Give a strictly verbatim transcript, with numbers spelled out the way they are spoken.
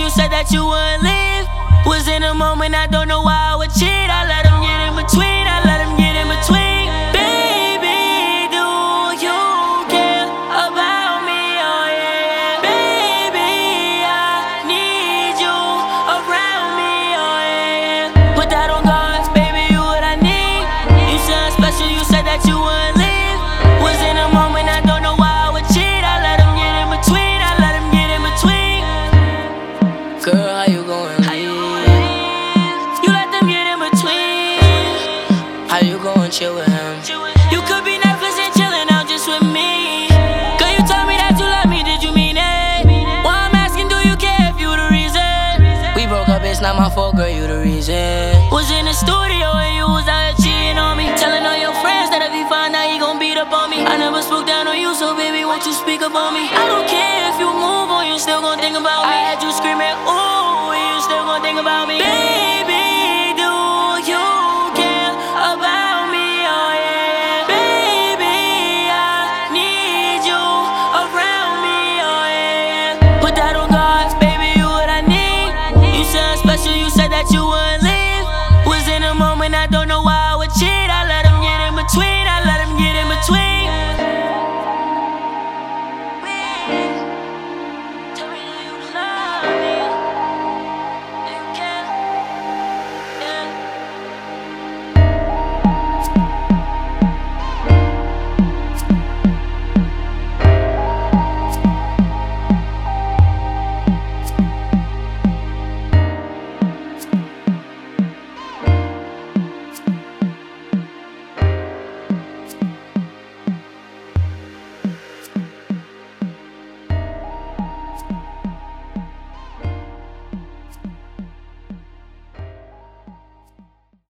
said that you wouldn't leave. Was in a moment, I don't know why I would cheat. I let him get in between, I let him get in between. Baby, do you care about me? Oh yeah. Baby, I need you around me. Oh yeah. Put that on guard, baby, you what I need. You sound special, you said that you wouldn't leave. Was in a moment, I don't know why I would cheat. I let him get in between, I let him get in between. Girl, how you going? How you gon' chill with him? You could be Netflix and chillin' out just with me. Girl, you told me that you love me, did you mean it? Well, I'm asking, do you care if you the reason? We broke up, it's not my fault, girl, you the reason. Was in the studio and you was out cheating on me, telling all your friends that if he find out, he gon' beat up on me. I never spoke down on you, so baby, won't you speak up on me? I don't care if you move on, you still gon' think about me. I had you screaming, ooh.